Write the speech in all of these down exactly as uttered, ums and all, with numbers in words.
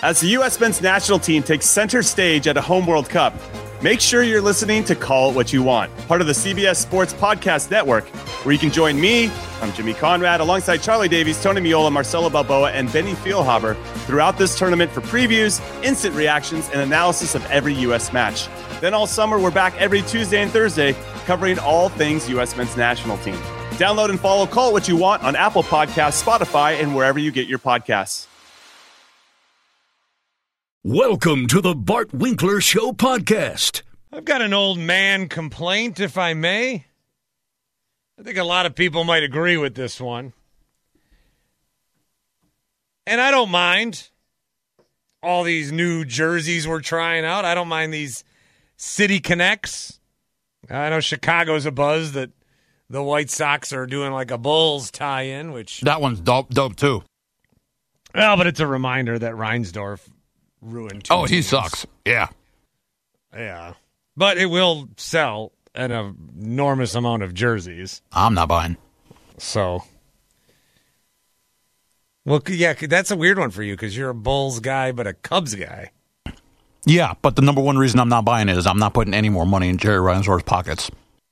As the U S men's national team takes center stage at a home World Cup, make sure you're listening to Call It What You Want, part of the C B S Sports Podcast Network, where you can join me, I'm Jimmy Conrad, alongside Charlie Davies, Tony Miola, Marcelo Balboa, and Benny Feilhaber throughout this tournament for previews, instant reactions, and analysis of every U S match. Then all summer, we're back every Tuesday and Thursday covering all things U S men's national team. Download and follow Call It What You Want on Apple Podcasts, Spotify, and wherever you get your podcasts. Welcome to the Bart Winkler Show podcast. I've got an old man complaint, if I may. I think a lot of people might agree with this one. And I don't mind all these new jerseys we're trying out. I don't mind these City Connects. I know Chicago's a buzz that the White Sox are doing like a Bulls tie-in, which... That one's dope, dope too. Well, but it's a reminder that Reinsdorf ruined two Oh, he teams. sucks. Yeah. Yeah. But it will sell an enormous amount of jerseys. I'm not buying. So, well, yeah, that's a weird one for you because you're a Bulls guy but a Cubs guy. Yeah, but the number one reason I'm not buying it is I'm not putting any more money in Jerry Reinsdorf's pockets.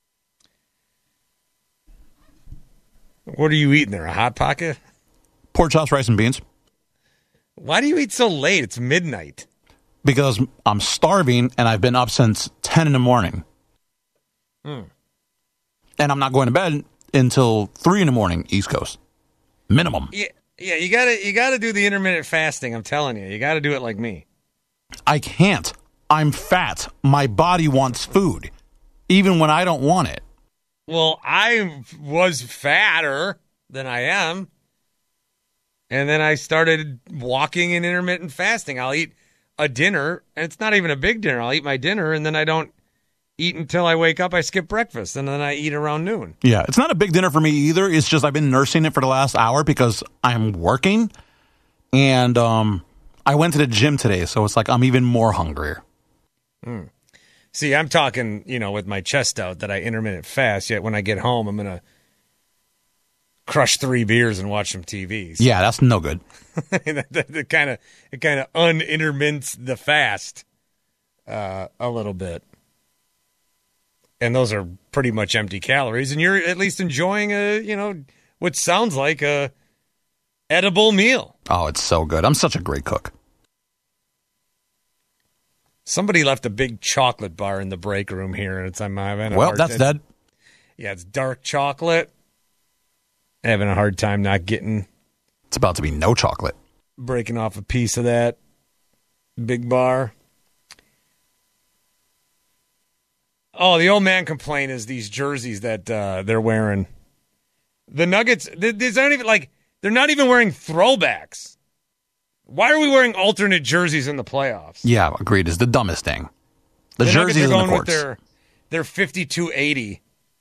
What are you eating there, a Hot Pocket? Pork chops, rice, and beans. Why do you eat so late? It's midnight. Because I'm starving and I've been up since ten in the morning. Hmm. And I'm not going to bed until three in the morning, East Coast. Minimum. Yeah, yeah, you gotta you gotta do the intermittent fasting, I'm telling you. You gotta do it like me. I can't. I'm fat. My body wants food, even when I don't want it. Well, I was fatter than I am. And then I started walking and intermittent fasting. I'll eat a dinner, and it's not even a big dinner. I'll eat my dinner, and then I don't eat until I wake up. I skip breakfast, and then I eat around noon. Yeah, it's not a big dinner for me either. It's just I've been nursing it for the last hour because I'm working, and um, I went to the gym today, so it's like I'm even more hungrier. Mm. See, I'm talking, you know, with my chest out that I intermittent fast, yet when I get home, I'm going to crush three beers and watch some T Vs. Yeah, that's no good. It kind of it kind of unintermits the fast uh, a little bit, and those are pretty much empty calories. And you're at least enjoying a you know what sounds like a edible meal. Oh, it's so good. I'm such a great cook. Somebody left a big chocolate bar in the break room here, and it's I'm having a Well, hard, that's dead. Yeah, it's dark chocolate. Having a hard time not getting... It's about to be no chocolate. Breaking off a piece of that big bar. Oh, the old man complaint is these jerseys that uh, they're wearing. The Nuggets, these aren't even like, they're not even wearing throwbacks. Why are we wearing alternate jerseys in the playoffs? Yeah, agreed. It's the dumbest thing. The, the jerseys are in going the courts. With their, their fifty-two eighty.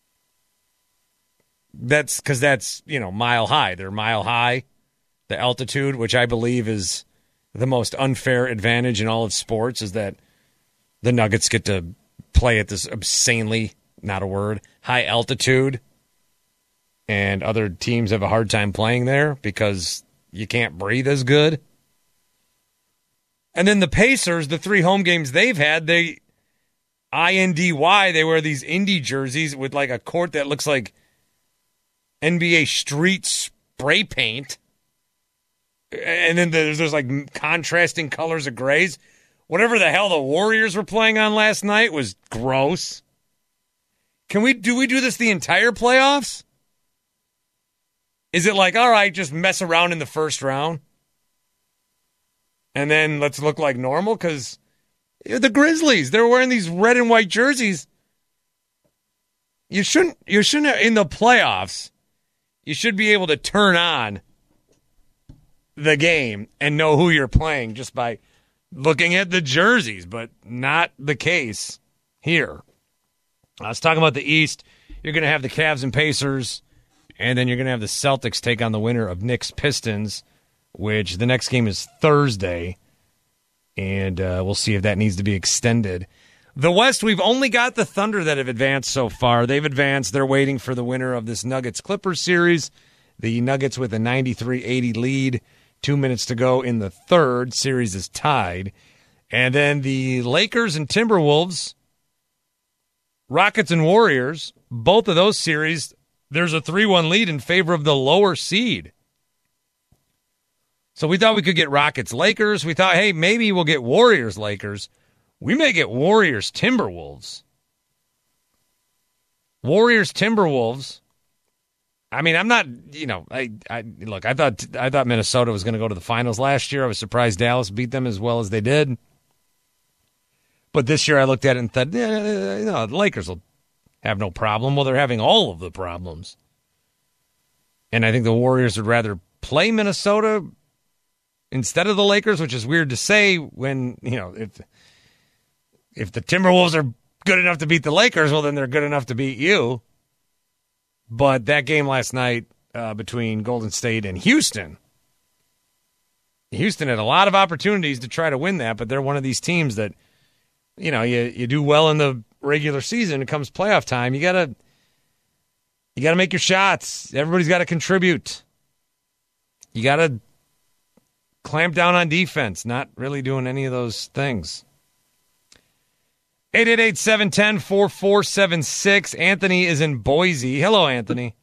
That's because that's, you know, mile high. They're mile high, the altitude, which I believe is the most unfair advantage in all of sports, is that the Nuggets get to play at this obscenely, not a word, high altitude, and other teams have a hard time playing there because you can't breathe as good. And then the Pacers, the three home games they've had, they, I N D Y, they wear these indie jerseys with like a court that looks like N B A street spray paint. And then there's, there's like contrasting colors of grays. Whatever the hell the Warriors were playing on last night was gross. Can we do we do this the entire playoffs? Is it like, all right, just mess around in the first round? And then let's look like normal? Because the Grizzlies, they're wearing these red and white jerseys. You shouldn't, you shouldn't, in the playoffs, you should be able to turn on the game and know who you're playing just by looking at the jerseys, but not the case here. I was talking about the East. You're going to have the Cavs and Pacers, and then you're going to have the Celtics take on the winner of Knicks Pistons, which the next game is Thursday, and uh, we'll see if that needs to be extended. The West, we've only got the Thunder that have advanced so far. They've advanced. They're waiting for the winner of this Nuggets-Clippers series. The Nuggets with a ninety-three eighty lead Two minutes to go in the third. Series is tied. And then the Lakers and Timberwolves, Rockets and Warriors, both of those series, there's a three one lead in favor of the lower seed. So we thought we could get Rockets-Lakers. We thought, hey, maybe we'll get Warriors-Lakers. We may get Warriors-Timberwolves. Warriors-Timberwolves. I mean, I'm not, you know, I, I look, I thought I thought Minnesota was going to go to the finals last year. I was surprised Dallas beat them as well as they did. But this year I looked at it and thought, yeah, you know, the Lakers will have no problem. Well, they're having all of the problems. And I think the Warriors would rather play Minnesota instead of the Lakers, which is weird to say when, you know, if if the Timberwolves are good enough to beat the Lakers, well, then they're good enough to beat you. But that game last night uh, between Golden State and Houston, Houston had a lot of opportunities to try to win that, but they're one of these teams that, you know, you you do well in the regular season. It comes playoff time, you gotta you gotta make your shots. Everybody's got to contribute. You gotta clamp down on defense. Not really doing any of those things. eight eight eight, seven one zero, four four seven six. Anthony is in Boise. Hello, Anthony.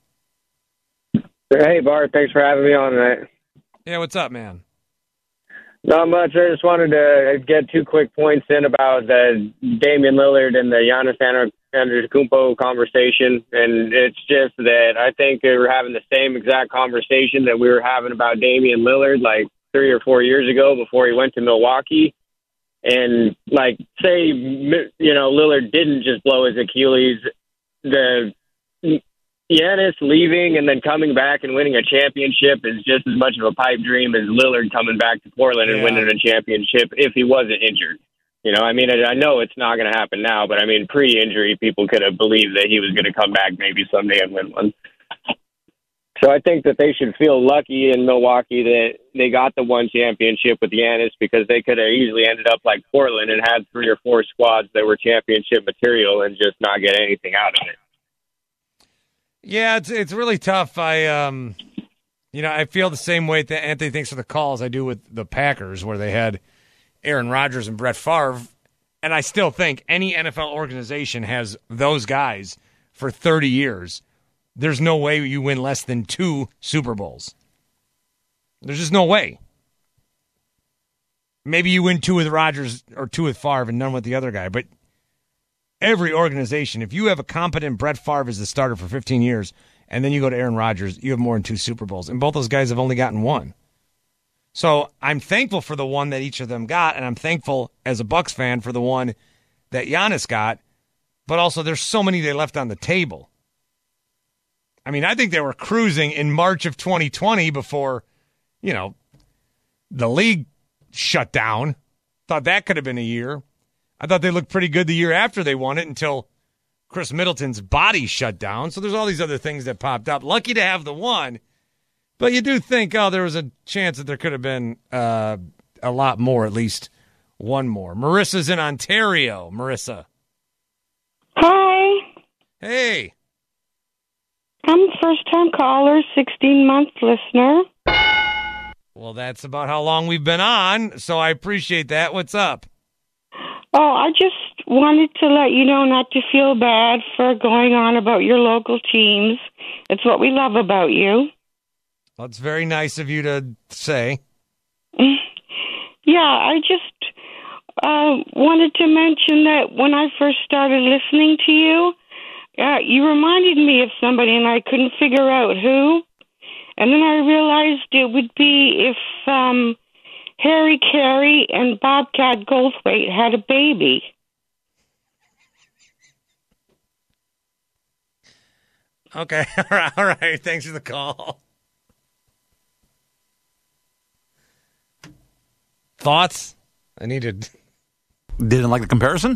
Hey, Bart. Thanks for having me on tonight. Yeah, what's up, man? Not much. I just wanted to get two quick points in about the Damian Lillard and the Giannis Antetokounmpo conversation. And it's just that I think we're having the same exact conversation that we were having about Damian Lillard like three or four years ago before he went to Milwaukee. And, like, say, you know, Lillard didn't just blow his Achilles, the Giannis leaving and then coming back and winning a championship is just as much of a pipe dream as Lillard coming back to Portland and yeah. winning a championship if he wasn't injured. You know, I mean, I, I know it's not going to happen now, but, I mean, pre-injury, people could have believed that he was going to come back maybe someday and win one. So I think that they should feel lucky in Milwaukee that they got the one championship with Giannis, because they could have easily ended up like Portland and had three or four squads that were championship material and just not get anything out of it. Yeah, it's it's really tough. I um, you know, I feel the same way that Anthony thinks of the calls I do with the Packers, where they had Aaron Rodgers and Brett Favre, and I still think any N F L organization has those guys for thirty years. There's no way you win less than two Super Bowls. There's just no way. Maybe you win two with Rodgers or two with Favre and none with the other guy. But every organization, if you have a competent Brett Favre as the starter for fifteen years, and then you go to Aaron Rodgers, you have more than two Super Bowls. And both those guys have only gotten one. So I'm thankful for the one that each of them got, and I'm thankful as a Bucs fan for the one that Giannis got. But also there's so many they left on the table. I mean, I think they were cruising in March of twenty twenty before, you know, the league shut down. Thought that could have been a year. I thought they looked pretty good the year after they won it until Chris Middleton's body shut down. So there's all these other things that popped up. Lucky to have the one. But you do think, oh, there was a chance that there could have been uh, a lot more, at least one more. Marissa's in Ontario. Marissa. Hi. Hey. I'm a first-time caller, sixteen-month listener. Well, that's about how long we've been on, so I appreciate that. What's up? Oh, I just wanted to let you know not to feel bad for going on about your local teams. It's what we love about you. Well, it's very nice of you to say. Yeah, I just uh, wanted to mention that when I first started listening to you, Uh, you reminded me of somebody, and I couldn't figure out who. And then I realized it would be if um, Harry Carey and Bobcat Goldthwait had a baby. Okay, all right, all right. Thanks for the call. Thoughts? I needed. Didn't like the comparison?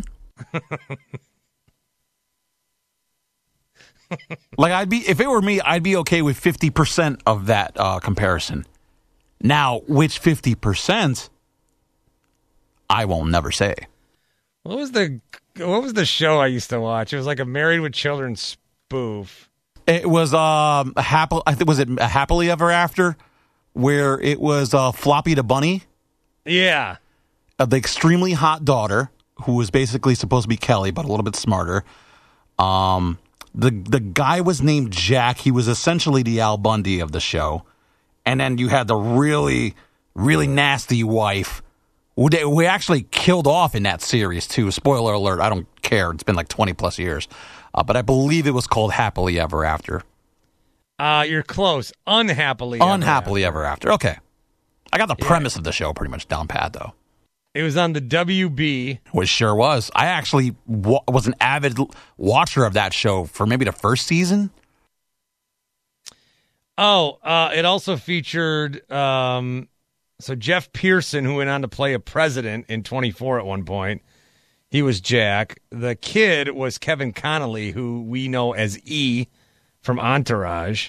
Like, I'd be, if it were me, I'd be okay with fifty percent of that uh, comparison. Now, which fifty percent, I won't never say. What was the what was the show I used to watch? It was like a Married with Children spoof. It was um, a happy, I think, was it a Happily Ever After, where it was uh, Floppy the Bunny, Yeah. uh, the extremely hot daughter, who was basically supposed to be Kelly, but a little bit smarter. Um, the the guy was named Jack. He was essentially the Al Bundy of the show. And then you had the really, really nasty wife, who they, who actually killed off in that series, too. Spoiler alert, I don't care. It's been like twenty plus years. Uh, but I believe it was called Happily Ever After. Uh, you're close. Unhappily Unhappily Ever Ever After. Okay. I got the yeah. premise of the show pretty much down pat, though. It was on the W B. Which sure was. I actually w- was an avid watcher of that show for maybe the first season. Oh, uh, it also featured um, so Jeff Pearson, who went on to play a president in twenty-four at one point. He was Jack. The kid was Kevin Connolly, who we know as E from Entourage.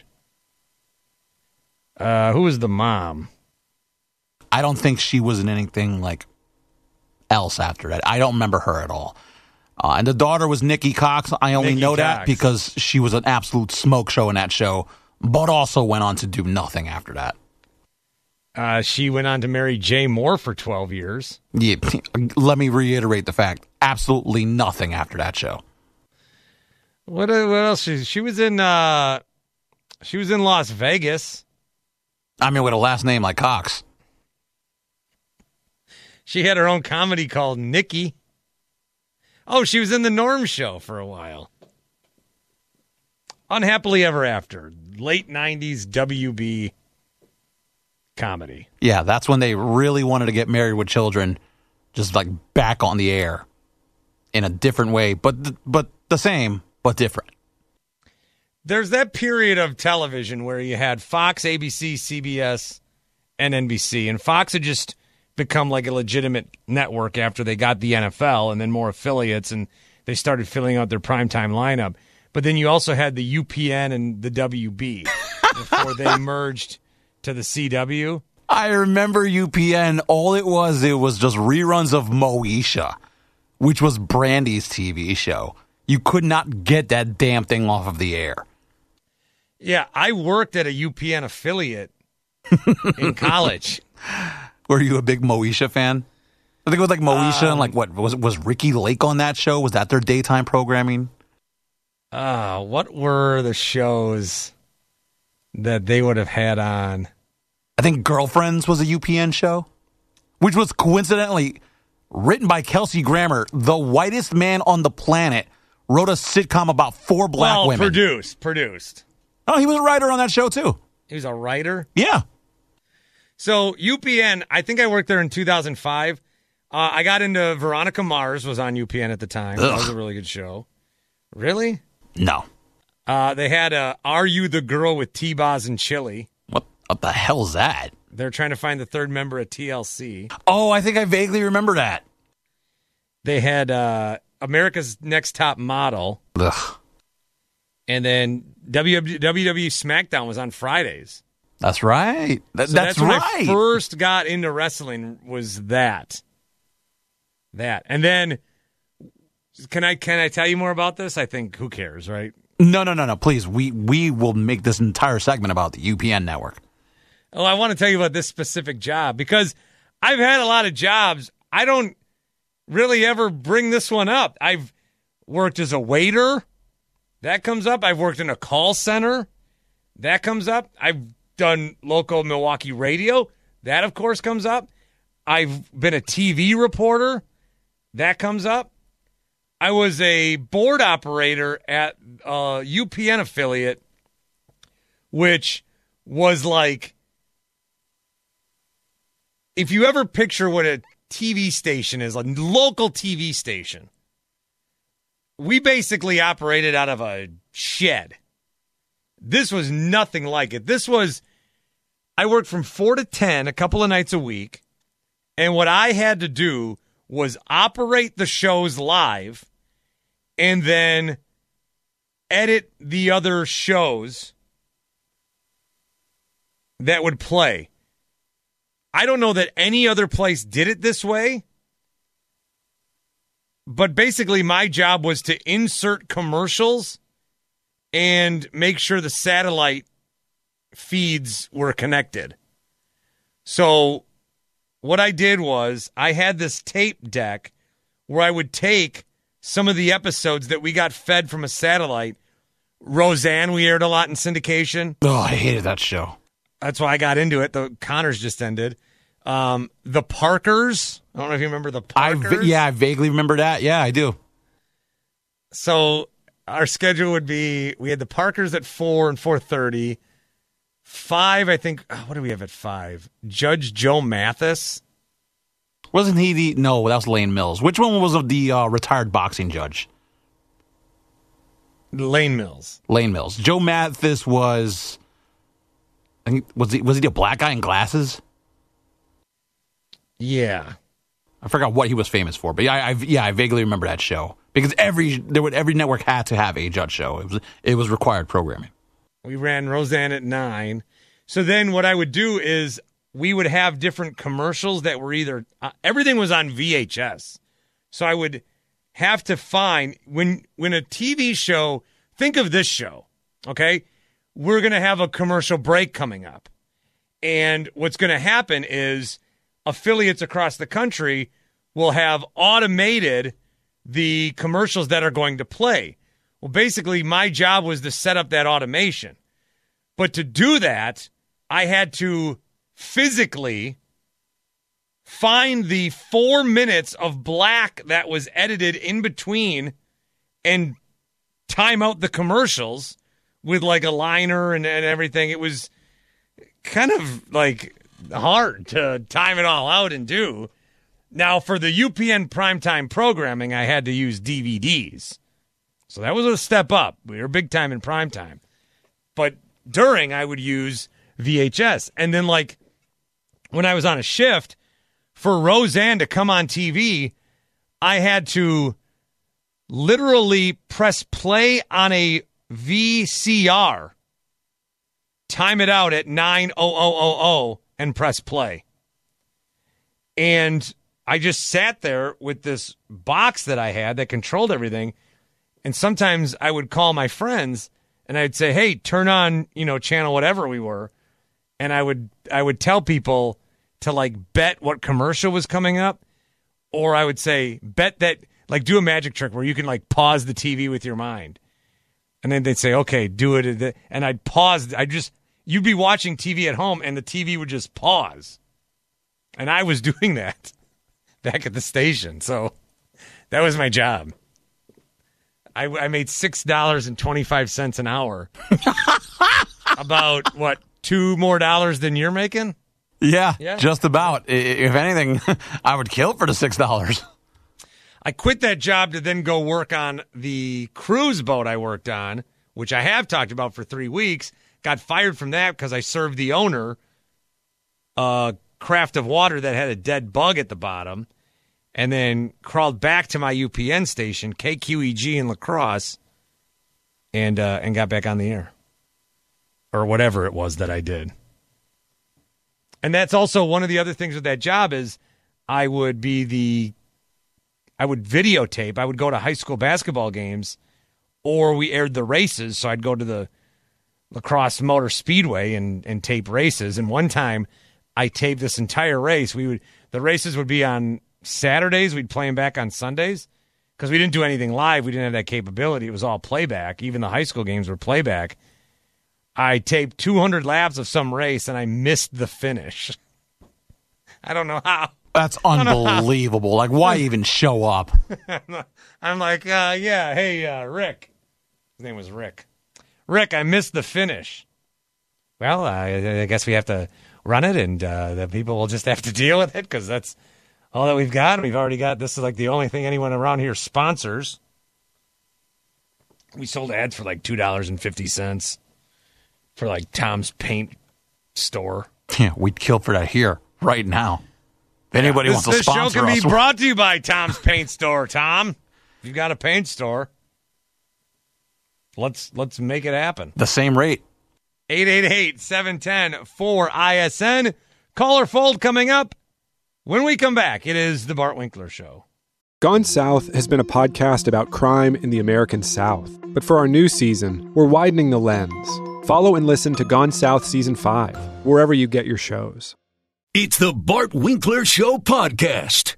Uh, who was the mom? I don't think she was in anything like else after that. I don't remember her at all. Uh, and the daughter was Nikki Cox. I only Nikki know Cox. that because she was an absolute smoke show in that show, but also went on to do nothing after that. Uh, she went on to marry Jay Moore for twelve years. Yeah, let me reiterate the fact. Absolutely nothing after that show. What, uh, what else? She, she was in uh, she was in Las Vegas. I mean, with a last name like Cox. She had her own comedy called Nikki. Oh, she was in the Norm Show for a while. Unhappily Ever After. Late nineties W B comedy. Yeah, that's when they really wanted to get Married with Children just like back on the air in a different way, but th- but the same, but different. There's that period of television where you had Fox, A B C, C B S, and N B C, and Fox had just become like a legitimate network after they got the N F L and then more affiliates, and they started filling out their primetime lineup. But then you also had the U P N and the W B before they merged to the C W. I remember U P N. All it was, it was just reruns of Moesha, which was Brandy's T V show. You could not get that damn thing off of the air. Yeah, I worked at a U P N affiliate in college. Were you a big Moesha fan? I think it was like Moesha um, and like what was was Ricky Lake on that show? Was that their daytime programming? Uh, what were the shows that they would have had on? I think Girlfriends was a U P N show, which was coincidentally written by Kelsey Grammer, the whitest man on the planet, wrote a sitcom about four black well, women. Produced, produced. Oh, he was a writer on that show too. He was a writer? Yeah. So U P N, I think I worked there in two thousand five. Uh, I got into Veronica Mars, was on U P N at the time. Ugh. That was a really good show. Really? No. Uh, they had uh, Are You the Girl with T-Boz and Chili? What, what the hell is that? They're trying to find the third member of T L C. Oh, I think I vaguely remember that. They had uh, America's Next Top Model. Ugh. And then W W E SmackDown was on Fridays. That's right. That, so that's, that's when right. I first got into wrestling was that. That. And then, can I can I tell you more about this? I think, who cares, right? No, no, no, no. Please, we, we will make this entire segment about the U P N network. Oh, I want to tell you about this specific job because I've had a lot of jobs. I don't really ever bring this one up. I've worked as a waiter. That comes up. I've worked in a call center. That comes up. I've done local Milwaukee radio. That, of course, comes up. I've been a T V reporter. That comes up. I was a board operator at a U P N affiliate, which was like, if you ever picture what a T V station is, a local T V station, we basically operated out of a shed. This was nothing like it. This was, I worked from four to ten a couple of nights a week, and what I had to do was operate the shows live and then edit the other shows that would play. I don't know that any other place did it this way, but basically my job was to insert commercials and make sure the satellite feeds were connected. So what I did was I had this tape deck where I would take some of the episodes that we got fed from a satellite. Roseanne, we aired a lot in syndication. Oh, I hated that show. That's why I got into it. The Connors just ended. Um, the Parkers. I don't know if you remember the I Parkers. v- yeah, I vaguely remember that. Yeah, I do. So our schedule would be, we had the Parkers at four and four thirty. Five, I think, oh, what do we have at five? Judge Joe Mathis. Wasn't he the... No, that was Lane Mills. Which one was of the uh, retired boxing judge? Lane Mills. Lane Mills. Joe Mathis was... I think, was he, was he the black guy in glasses? Yeah. I forgot what he was famous for, but yeah, I, I yeah, I vaguely remember that show because every there would every network had to have a judge show. It was it was required programming. We ran Roseanne at nine. So then what I would do is we would have different commercials that were either uh, everything was on V H S. So I would have to find when when a T V show, think of this show, okay? We're going to have a commercial break coming up. And what's going to happen is affiliates across the country will have automated the commercials that are going to play. Well, basically, my job was to set up that automation. But to do that, I had to physically find the four minutes of black that was edited in between and time out the commercials with like a liner and, and everything. It was kind of like hard to time it all out and do. Now, for the U P N primetime programming, I had to use D V Ds. So that was a step up. We were big time in primetime. But during, I would use V H S. And then, like, when I was on a shift, for Roseanne to come on T V, I had to literally press play on a V C R, time it out at nine thousand, and press play. And I just sat there with this box that I had that controlled everything. And sometimes I would call my friends and I'd say, hey, turn on, you know, channel whatever we were. And I would I would tell people to like bet what commercial was coming up. Or I would say, bet that, like do a magic trick where you can like pause the T V with your mind. And then they'd say, okay, do it. And I'd pause. I just, you'd be watching T V at home and the T V would just pause. And I was doing that back at the station. So that was my job. I, I made six dollars and twenty-five cents an hour. About, what, two more dollars than you're making? Yeah, Yeah. just about. I- If anything, I would kill for the six dollars. I quit that job to then go work on the cruise boat I worked on, which I have talked about for three weeks. Got fired from that because I served the owner a craft of water that had a dead bug at the bottom, and then crawled back to my U P N station, K Q E G in La Crosse, and uh, and got back on the air. Or whatever it was that I did. And that's also one of the other things with that job is I would be the, I would videotape. I would go to high school basketball games, or we aired the races. So I'd go to the La Crosse Motor Speedway and, and tape races. And one time I taped this entire race. We would, the races would be on Saturdays. We'd play them back on Sundays because we didn't do anything live. We didn't have that capability. It was all playback. Even the high school games were playback. I taped two hundred laps of some race, and I missed the finish. I don't know how. That's unbelievable. Like, why even show up? I'm like, uh, yeah, hey, uh, Rick. His name was Rick. Rick, I missed the finish. Well, I, I guess we have to run it, and uh, the people will just have to deal with it because that's all that we've got. We've already got, this is like the only thing anyone around here sponsors. We sold ads for like two dollars and fifty cents. For like Tom's Paint Store. Yeah, we'd kill for that here, right now. If anybody yeah, wants this, to sponsor us. This show can be brought to you by Tom's Paint Store, Tom. If you've got a paint store, let's let's make it happen. The same rate. eight eight eight, seven one zero, four I S N. Caller fold coming up. When we come back, it is the Bart Winkler Show. Gone South has been a podcast about crime in the American South. But for our new season, we're widening the lens. Follow and listen to Gone South Season five, wherever you get your shows. It's the Bart Winkler Show podcast.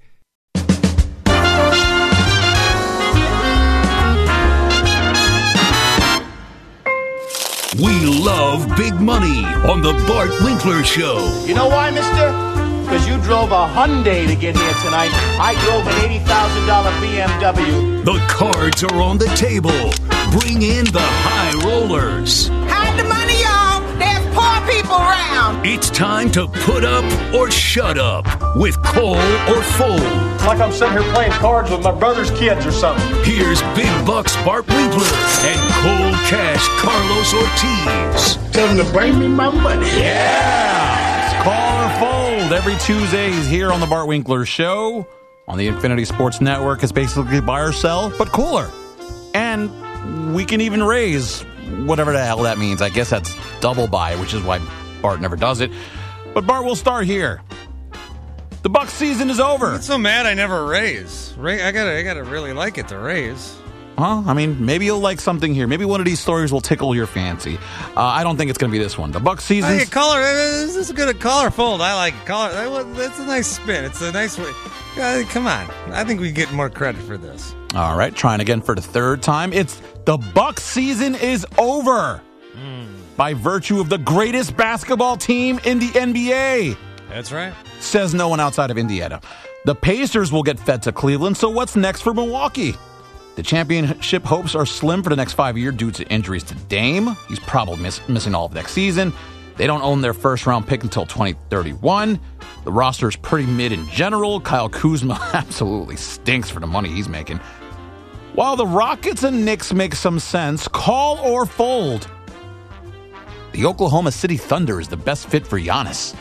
We love big money on the Bart Winkler Show. You know why, mister? Because you drove a Hyundai to get here tonight. I drove an eighty thousand dollars B M W. The cards are on the table. Bring in the high rollers. Hide the money, y'all. There's poor people around. It's time to put up or shut up with Call or Fold. It's like I'm sitting here playing cards with my brother's kids or something. Here's Big Bucks Bart Winkler and Cold Cash Carlos Ortiz. Tell them to bring me my money. Yeah! Call or Fold every Tuesdays here on the Bart Winkler Show on the Infinity Sports Network. It's basically buy or sell, but cooler. And we can even raise whatever the hell that means. I guess that's double buy, which is why Bart never does it. But Bart, we'll start here. The Bucs season is over. I'm so mad I never raise. Ra- I gotta, I gotta really like it to raise. Huh? I mean, maybe you'll like something here. Maybe one of these stories will tickle your fancy. Uh, I don't think it's going to be this one. The Bucs season. Hey, color. This is good. A color fold. I like it. Color. That's a nice spin. It's a nice way. Uh, come on. I think we get more credit for this. All right, trying again for the third time. It's the Bucs season is over mm. by virtue of the greatest basketball team in the N B A. That's right. Says no one outside of Indiana. The Pacers will get fed to Cleveland, so what's next for Milwaukee? The championship hopes are slim for the next five years due to injuries to Dame. He's probably miss, missing all of next season. They don't own their first-round pick until twenty thirty-one. The roster is pretty mid in general. Kyle Kuzma absolutely stinks for the money he's making. While the Rockets and Knicks make some sense, call or fold. The Oklahoma City Thunder is the best fit for Giannis.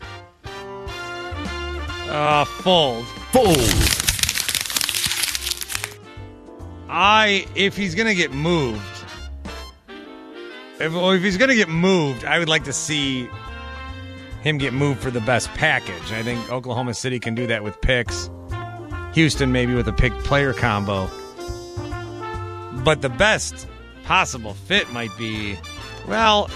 Uh, fold. Fold. I, if he's going to get moved, if, well, if he's going to get moved, I would like to see him get moved for the best package. I think Oklahoma City can do that with picks. Houston maybe with a pick-player combo. But the best possible fit might be, well,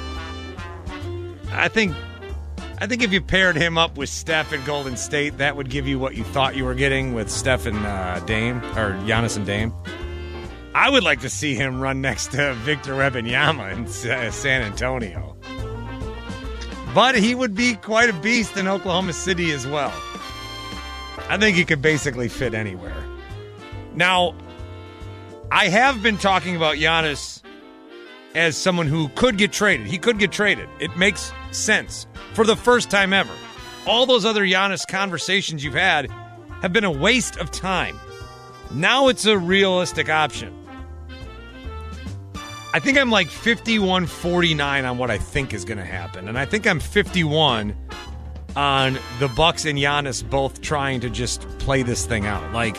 I think I think if you paired him up with Steph in Golden State, that would give you what you thought you were getting with Steph and uh, Dame, or Giannis and Dame. I would like to see him run next to Victor Wembanyama in uh, San Antonio. But he would be quite a beast in Oklahoma City as well. I think he could basically fit anywhere. Now, I have been talking about Giannis as someone who could get traded. He could get traded. It makes sense. For the first time ever. All those other Giannis conversations you've had have been a waste of time. Now it's a realistic option. I think I'm like fifty-one forty-nine on what I think is going to happen. And I think I'm fifty-one on the Bucs and Giannis both trying to just play this thing out. Like,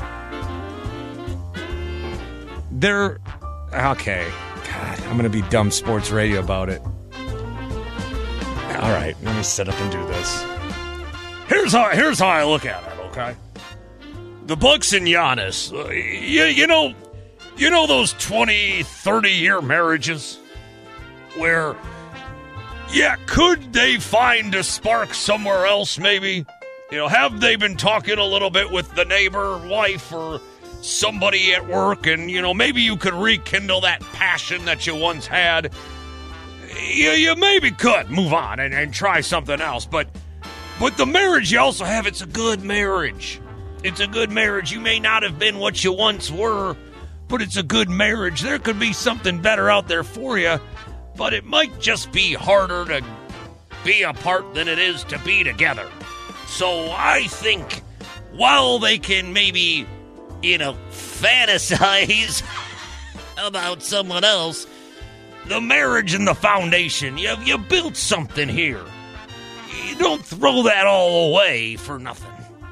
they're... Okay. God, I'm going to be dumb sports radio about it. All right, let me sit up and do this. Here's how here's how I look at it, okay? The Bucs and Giannis, uh, you, you know, you know those twenty, thirty-year marriages where, yeah, could they find a spark somewhere else maybe? You know, have they been talking a little bit with the neighbor, wife, or somebody at work, and, you know, maybe you could rekindle that passion that you once had? You, you maybe could move on and, and try something else, but but the marriage you also have, it's a good marriage. It's a good marriage. You may not have been what you once were, but it's a good marriage. There could be something better out there for you, but it might just be harder to be apart than it is to be together. So I think while they can maybe, you know, fantasize about someone else, the marriage and the foundation, you, you built something here. You don't throw that all away for nothing.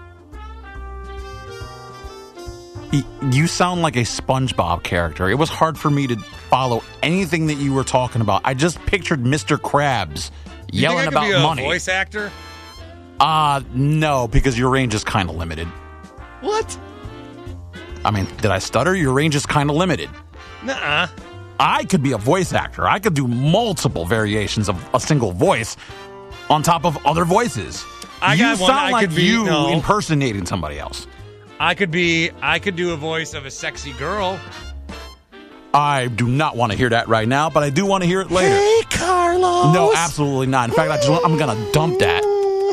You sound like a SpongeBob character. It was hard for me to follow anything that you were talking about. I just pictured Mister Krabs yelling you think I about could be a money. Voice actor? Uh, no, because your range is kind of limited. What? I mean, did I stutter? Your range is kind of limited. Nuh-uh. I could be a voice actor. I could do multiple variations of a single voice on top of other voices. I you got one. sound I like could be, you no. impersonating somebody else. I could be. I could do a voice of a sexy girl. I do not want to hear that right now, but I do want to hear it later. Hey, Carlos. No, absolutely not. In fact, I just want, I'm going to dump that.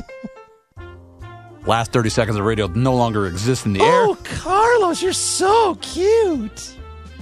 Last thirty seconds of radio no longer exist in the air. Oh, Carlos, you're so cute.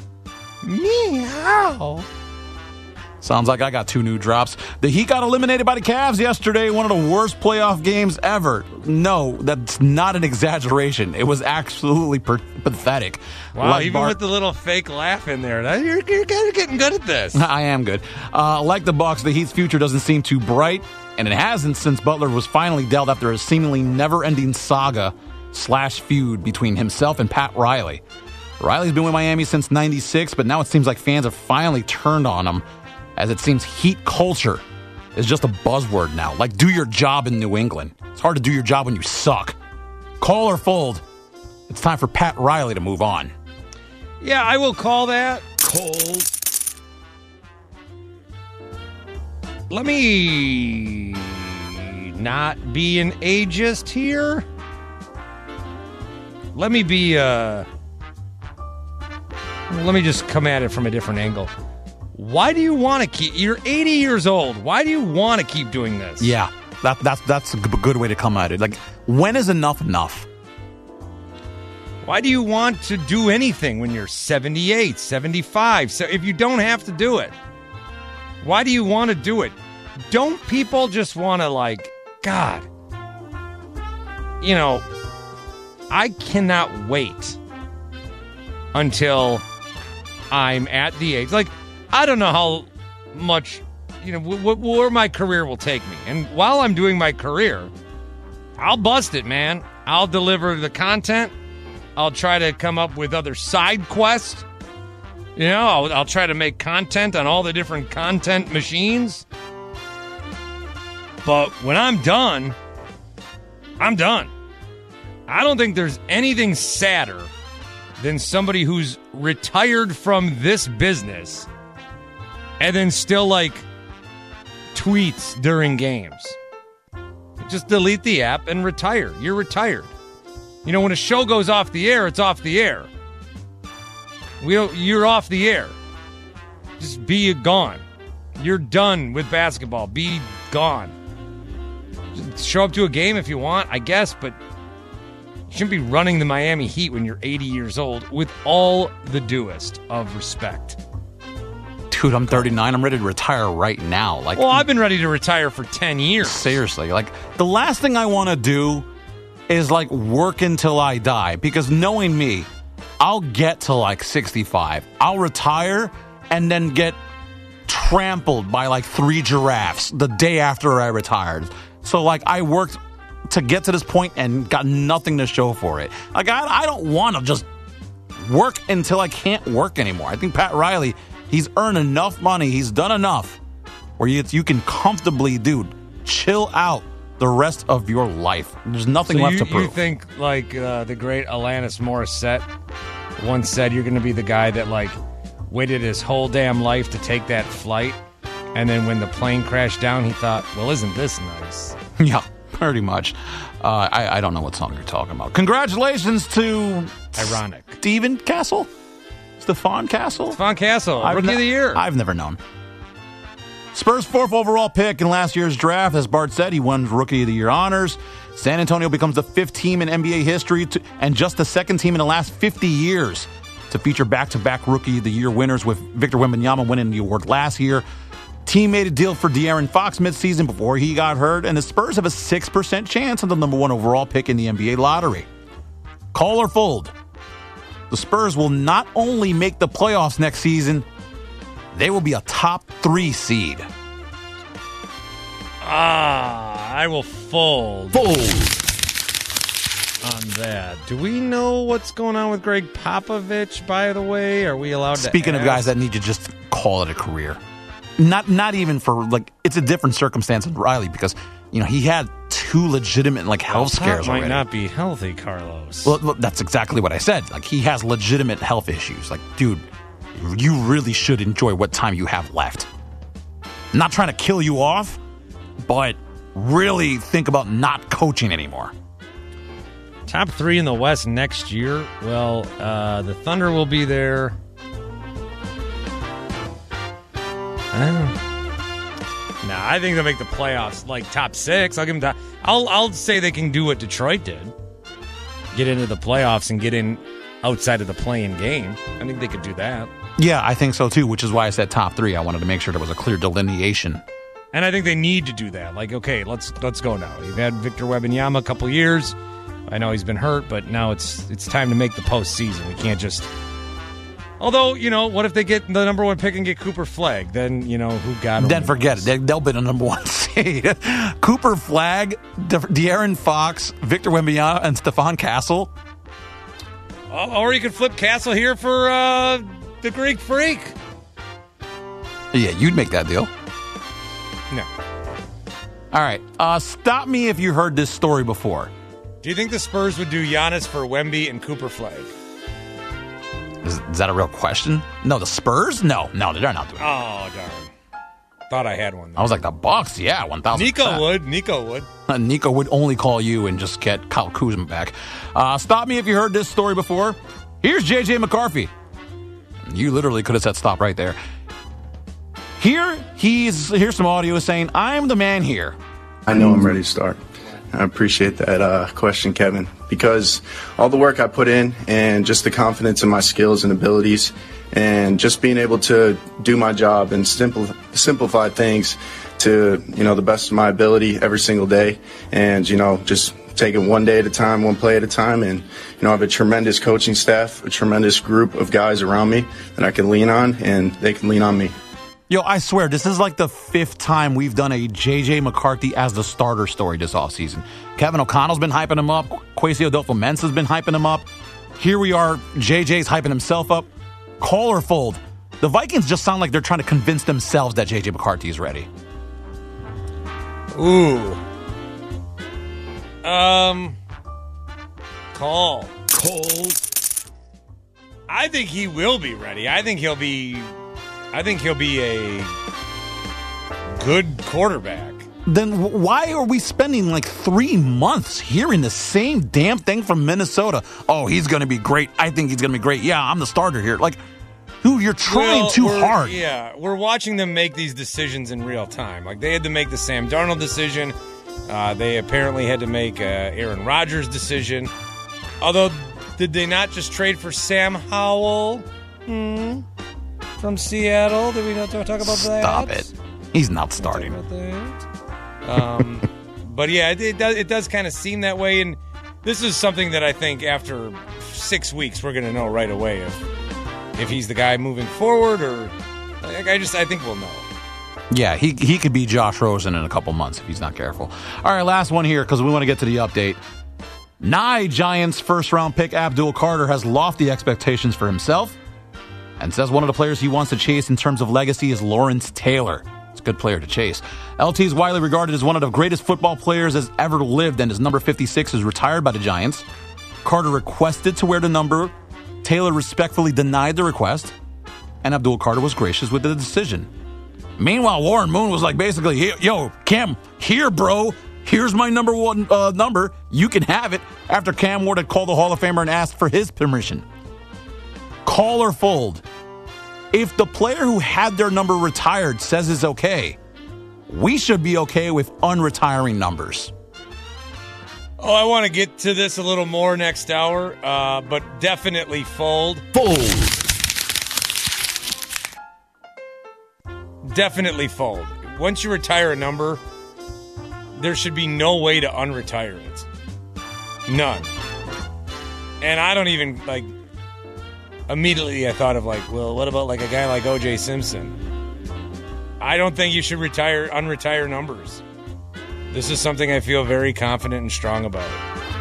Meow. Sounds like I got two new drops. The Heat got eliminated by the Cavs yesterday, one of the worst playoff games ever. No, that's not an exaggeration. It was absolutely per- pathetic. Wow, like even Bart- with the little fake laugh in there, that- you're, you're kind of getting good at this. I am good. Uh, like the Bucks, the Heat's future doesn't seem too bright, and it hasn't since Butler was finally dealt after a seemingly never-ending saga slash feud between himself and Pat Riley. Riley's been with Miami since ninety-six, but now it seems like fans have finally turned on him, as it seems Heat culture is just a buzzword now. Like, do your job in New England. It's hard to do your job when you suck. Call or fold. It's time for Pat Riley to move on. Yeah, I will call that. Cold. Let me not be an ageist here. Let me be, uh... Let me just come at it from a different angle. Why do you want to keep... You're eighty years old. Why do you want to keep doing this? Yeah, that, that's, that's a g- good way to come at it. Like, when is enough enough? Why do you want to do anything when you're seventy-eight, seventy-five? So if you don't have to do it, why do you want to do it? Don't people just want to, like, God, you know, I cannot wait until I'm at the age, like, I don't know how much, you know, w- w- where my career will take me. And while I'm doing my career, I'll bust it, man. I'll deliver the content. I'll try to come up with other side quests. You know, I'll, I'll try to make content on all the different content machines. But when I'm done, I'm done. I don't think there's anything sadder than somebody who's retired from this business and then still, like, tweets during games. Just delete the app and retire. You're retired. You know, when a show goes off the air, it's off the air. We don't, you're off the air. Just be gone. You're done with basketball. Be gone. Just show up to a game if you want, I guess, but you shouldn't be running the Miami Heat when you're eighty years old, with all the duest of respect. Dude, I'm thirty-nine. I'm ready to retire right now. Like, well, I've been ready to retire for ten years. Seriously. Like, the last thing I want to do is, like, work until I die. Because knowing me, I'll get to, like, sixty-five. I'll retire and then get trampled by, like, three giraffes the day after I retired. So, like, I worked to get to this point and got nothing to show for it. Like, I, I don't want to just work until I can't work anymore. I think Pat Riley, he's earned enough money. He's done enough where you, you can comfortably, dude, chill out the rest of your life. There's nothing so left you, to prove. You think, like, uh, the great Alanis Morissette once said, you're going to be the guy that, like, waited his whole damn life to take that flight, and then when the plane crashed down, he thought, well, isn't this nice? Yeah, pretty much. Uh, I, I don't know what song you're talking about. Congratulations to... Ironic. Steven Castle? Stefan Castle? Stefan Castle, I've Rookie ne- of the Year. I've never known. Spurs' fourth overall pick in last year's draft. As Bart said, he won Rookie of the Year honors. San Antonio becomes the fifth team in N B A history to, and just the second team in the last fifty years to feature back-to-back Rookie of the Year winners, with Victor Wembanyama winning the award last year. Team made a deal for De'Aaron Fox midseason before he got hurt, and the Spurs have a six percent chance of the number one overall pick in the N B A lottery. Call or fold. The Spurs will not only make the playoffs next season, they will be a top three seed. Ah, I will fold. Fold. On that. Do we know what's going on with Greg Popovich, by the way? Are we allowed to Speaking of ask? guys that need to just call it a career. Not not even for, like, it's a different circumstance with Riley because, you know, he had two legitimate, like, health Well, scares might already. not be healthy, Carlos. Well, look, that's exactly what I said. Like, he has legitimate health issues. Like, dude, you really should enjoy what time you have left. I'm not trying to kill you off, but really think about not coaching anymore? Top three in the West next year. Well, uh, the Thunder will be there. I don't know. Nah, I think they'll make the playoffs, like top six. I'll give them. Top, I'll I'll say they can do what Detroit did, get into the playoffs and get in outside of the play-in game. I think they could do that. Yeah, I think so too. Which is why I said top three. I wanted to make sure there was a clear delineation. And I think they need to do that. Like, okay, let's let's go now. You've had Victor Wembanyama a couple years. I know he's been hurt, but now it's it's time to make the postseason. We can't just. Although, you know, what if they get the number one pick and get Cooper Flagg? Then, you know, who got him? Then forget it. They, they'll be the number one seed. Cooper Flagg, De- De'Aaron Fox, Victor Wembanyama, and Stephon Castle. Oh, or you could flip Castle here for uh, the Greek Freak. Yeah, you'd make that deal. No. All right. Uh, stop me if you heard this story before. Do you think the Spurs would do Giannis for Wemby and Cooper Flagg? Is, is that a real question? No, the Spurs? No, no, they're not doing it. Oh, darn. Thought I had one. I was like, the Bucks? Yeah, one thousand percent. Nico would. Nico would. Uh, Nico would only call you and just get Kyle Kuzma back. Uh, stop me if you heard this story before. Here's J J McCarthy. You literally could have said stop right there. Here, he's here's some audio saying, I'm the man here. I know I'm ready to start. I appreciate that uh, question, Kevin, because all the work I put in and just the confidence in my skills and abilities and just being able to do my job and simple, simplify things to, you know, the best of my ability every single day and, you know, just taking one day at a time, one play at a time. And, you know, I have a tremendous coaching staff, a tremendous group of guys around me that I can lean on and they can lean on me. Yo, I swear, this is like the fifth time we've done a J J McCarthy as the starter story this offseason. Kevin O'Connell's been hyping him up. Kwesi Adolfo-Mensah's been hyping him up. Here we are, J J's hyping himself up. Call or fold. The Vikings just sound like they're trying to convince themselves that J J McCarthy is ready. Ooh. Um. Call. Call. I think he will be ready. I think he'll be... I think he'll be a good quarterback. Then why are we spending like three months hearing the same damn thing from Minnesota? Oh, he's going to be great. I think he's going to be great. Yeah, I'm the starter here. Like, dude, you're trying well, too we're, hard. Yeah, we're watching them make these decisions in real time. Like, they had to make the Sam Darnold decision. Uh, they apparently had to make uh, Aaron Rodgers' decision. Although, did they not just trade for Sam Howell? Hmm. From Seattle? Did we not talk about that? Stop it. He's not starting. Um, but yeah, it, it does, it does kind of seem that way. And this is something that I think after six weeks, we're going to know right away if if he's the guy moving forward or like, I just I think we'll know. Yeah, he he could be Josh Rosen in a couple months if he's not careful. All right, last one here because we want to get to the update. Nye Giants first-round pick Abdul Carter has lofty expectations for himself and says one of the players he wants to chase in terms of legacy is Lawrence Taylor. It's a good player to chase. L T is widely regarded as one of the greatest football players has ever lived, and his number fifty-six is retired by the Giants. Carter requested to wear the number. Taylor respectfully denied the request, and Abdul Carter was gracious with the decision. Meanwhile, Warren Moon was like basically, yo, Cam, here, bro. Here's my number one uh, number. You can have it. After Cam Ward had called the Hall of Famer and asked for his permission. Call or fold. If the player who had their number retired says it's okay, we should be okay with unretiring numbers. Oh, I want to get to this a little more next hour, uh, but definitely fold. Fold. Definitely fold. Once you retire a number, there should be no way to unretire it. None. And I don't even, like, immediately I thought of, like, well, what about, like, a guy like O J Simpson? I don't think you should retire, unretire numbers. This is something I feel very confident and strong about.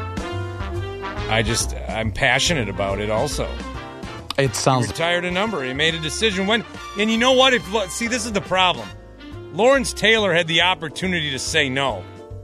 I just, I'm passionate about it also. It sounds... He retired a number. He made a decision when... And you know what? If See, this is the problem. Lawrence Taylor had the opportunity to say no.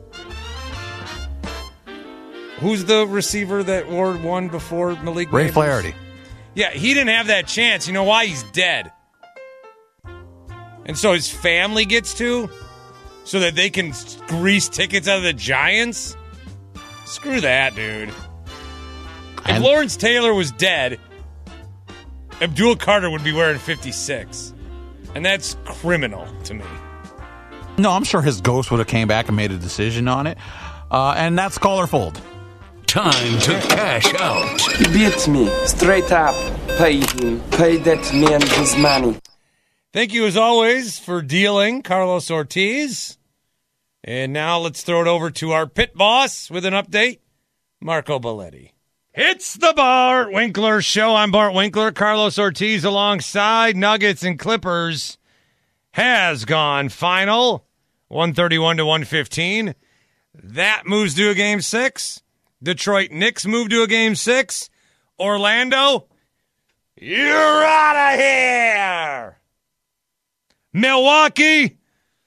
Who's the receiver that Ward won before Malik Ray Neighbors? Flaherty. Yeah, he didn't have that chance. You know why? He's dead. And so his family gets to. so that they can grease tickets out of the Giants? Screw that, dude. If And- Lawrence Taylor was dead, Abdul Carter would be wearing fifty-six. And that's criminal to me. No, I'm sure his ghost would have came back and made a decision on it. Uh, and that's call or fold. Time to cash out. He beat me. Straight up. Pay him. Pay that man his money. Thank you, as always, for dealing, Carlos Ortiz. And now let's throw it over to our pit boss with an update, Marco Belletti. It's the Bart Winkler Show. I'm Bart Winkler. Carlos Ortiz alongside Nuggets and Clippers has gone final, one thirty-one to one fifteen. That moves to a game six. Detroit Knicks move to a game six. Orlando, you're out of here. Milwaukee,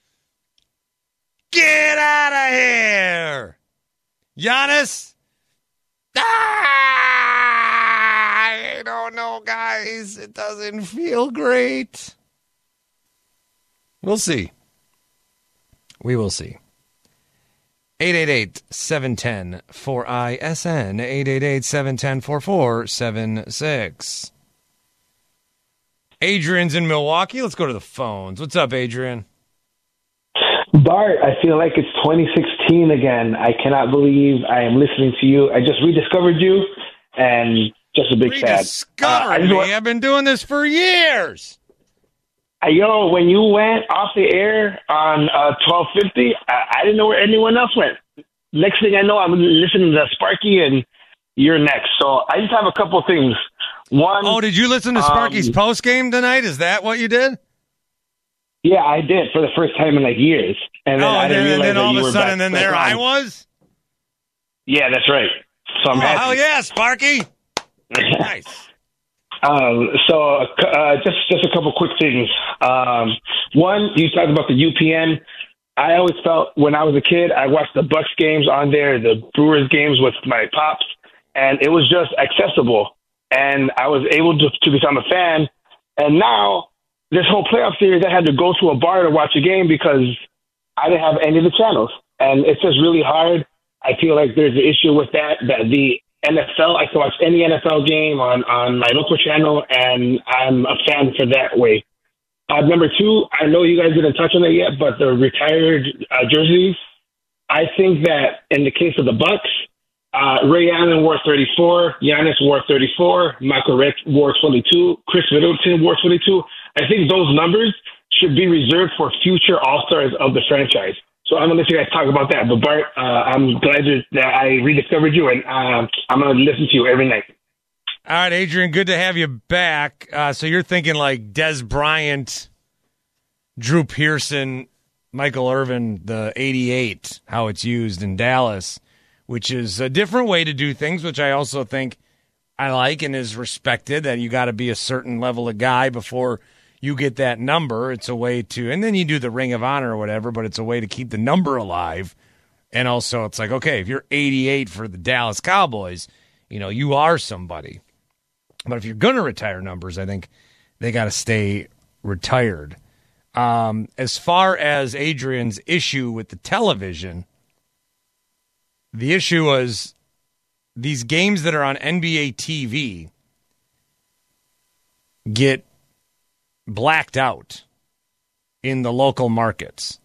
get out of here. Giannis, I don't know, guys. It doesn't feel great. We'll see. We will see. eight eight eight, seven one zero, four I S N. eight eight eight, seven one zero, four four seven six. Adrian's in Milwaukee. Let's go to the phones. What's up, Adrian? Bart, I feel like it's twenty sixteen again. I cannot believe I am listening to you. I just rediscovered you, and just a big fan. Rediscovered uh, I just me? want- I've been doing this for years. Uh, yo, when you went off the air on uh, twelve fifty, I, I didn't know where anyone else went. Next thing I know, I'm listening to Sparky, and you're next. So I just have a couple things. One. Oh, did you listen to Sparky's um, post game tonight? Is that what you did? Yeah, I did for the first time in like years. And then oh, I and didn't then, and realize then that all you of a were sudden, back- then back there on. I was. Yeah, that's right. So I'm oh, happy. hell yeah, Sparky. Nice. Um, so uh, just just a couple quick things. Um, one, you talked about the U P N. I always felt when I was a kid, I watched the Bucks games on there, the Brewers games with my pops, and it was just accessible. And I was able to, to become a fan. And now, this whole playoff series, I had to go to a bar to watch a game because I didn't have any of the channels. And it's just really hard. I feel like there's an issue with that, that the N F L, I can watch any N F L game on, on my local channel, and I'm a fan for that way. Uh, number two, I know you guys didn't touch on it yet, but the retired uh, jerseys, I think that in the case of the Bucks, uh, Ray Allen wore thirty-four, Giannis wore thirty-four, Michael Redd wore twenty-two, Chris Middleton wore twenty-two. I think those numbers should be reserved for future All-Stars of the franchise. So I'm going to let you guys talk about that. But, Bart, uh, I'm glad that I rediscovered you, and uh, I'm going to listen to you every night. All right, Adrian, good to have you back. Uh, so you're thinking like Des Bryant, Drew Pearson, Michael Irvin, the eighty-eight, how it's used in Dallas, which is a different way to do things, which I also think I like and is respected, that you got to be a certain level of guy before you get that number. It's a way to, and then you do the Ring of Honor or whatever, but it's a way to keep the number alive. And also it's like, okay, if you're eighty-eight for the Dallas Cowboys, you know, you are somebody. But if you're going to retire numbers, I think they got to stay retired. Um, as far as Adrian's issue with the television, the issue was these games that are on N B A T V get blacked out in the local markets.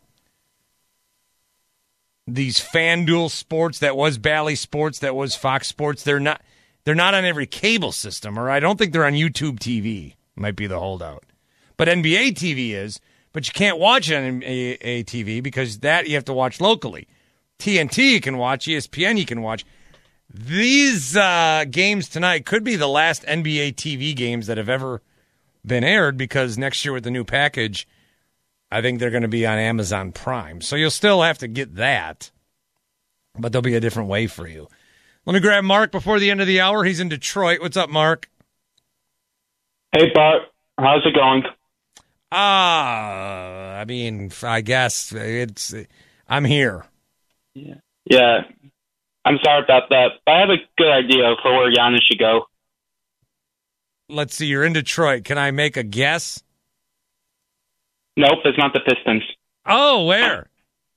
These FanDuel Sports, that was Bally Sports, that was Fox Sports, they're not they're not on every cable system, or I don't think they're on YouTube T V. Might be the holdout. But N B A T V is, but you can't watch it on N B A T V because that you have to watch locally. T N T you can watch, E S P N you can watch. These uh, games tonight could be the last N B A T V games that have ever been aired, because next year with the new package, I think they're going to be on Amazon Prime. So you'll still have to get that, but there'll be a different way for you. Let me grab Mark before the end of the hour. He's in Detroit. What's up, Mark? Hey, Bart. How's it going? Ah, uh, I mean, I guess it's. I'm here. Yeah. Yeah. I'm sorry about that, but I have a good idea for where Giannis should go. Let's see. You're in Detroit. Can I make a guess? Nope, it's not the Pistons. Oh, where?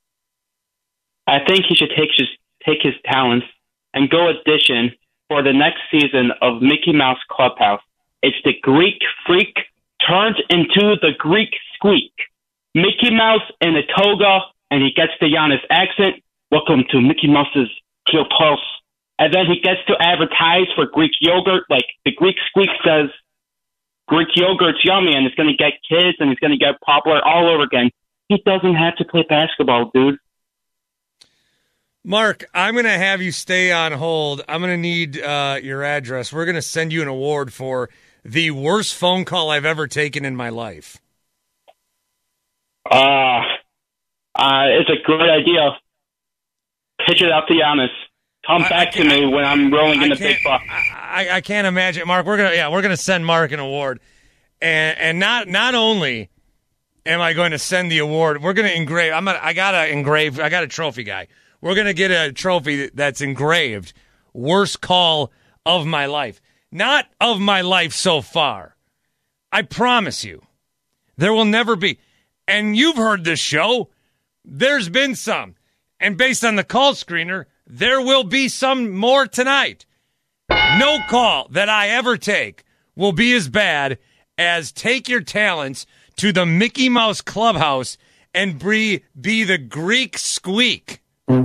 I think he should take his take his talents and go audition for the next season of Mickey Mouse Clubhouse. It's the Greek Freak turned into the Greek Squeak. Mickey Mouse in a toga, and he gets the Giannis accent. Welcome to Mickey Mouse's Clubhouse. And then he gets to advertise for Greek yogurt. Like, the Greek Squeak says, Greek yogurt's yummy, and it's going to get kids, and it's going to get popular all over again. He doesn't have to play basketball, dude. Mark, I'm going to have you stay on hold. I'm going to need uh, your address. We're going to send you an award for the worst phone call I've ever taken in my life. Uh, uh, it's a great idea. Pitch it out to Giannis. Come I, back I to me when I'm rolling in the big bucks. I, I can't imagine, Mark. We're gonna yeah, we're gonna send Mark an award, and and not not only am I going to send the award, we're gonna engrave. I'm gonna, I gotta engrave. I got a trophy guy. We're gonna get a trophy that's engraved. Worst call of my life, not of my life so far. I promise you, there will never be. And you've heard this show. There's been some, and based on the call screener, there will be some more tonight. No call that I ever take will be as bad as take your talents to the Mickey Mouse Clubhouse and be, be the Greek Squeak.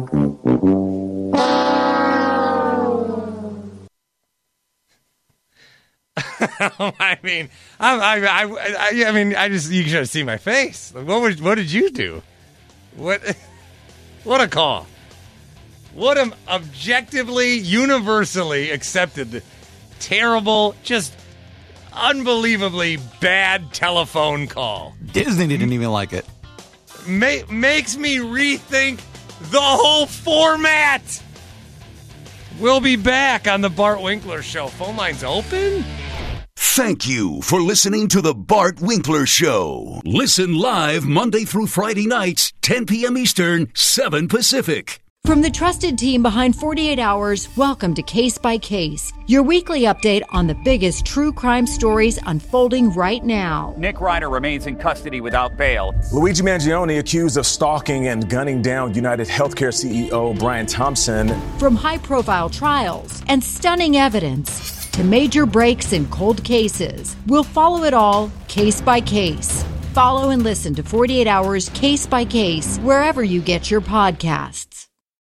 I mean, I, I, I, I mean, I just you should have seen my face. What would, what did you do? What, what a call! What an objectively, universally accepted, terrible, just unbelievably bad telephone call. Disney didn't even like it. Ma- makes me rethink the whole format. We'll be back on the Bart Winkler Show. Phone lines open. Thank you for listening to the Bart Winkler Show. Listen live Monday through Friday nights, ten p.m. Eastern, seven Pacific. From the trusted team behind forty-eight hours, welcome to Case by Case, your weekly update on the biggest true crime stories unfolding right now. Nick Ryder remains in custody without bail. Luigi Mangione accused of stalking and gunning down United Healthcare C E O Brian Thompson. From high-profile trials and stunning evidence to major breaks in cold cases, we'll follow it all case by case. Follow and listen to forty-eight hours Case by Case wherever you get your podcasts.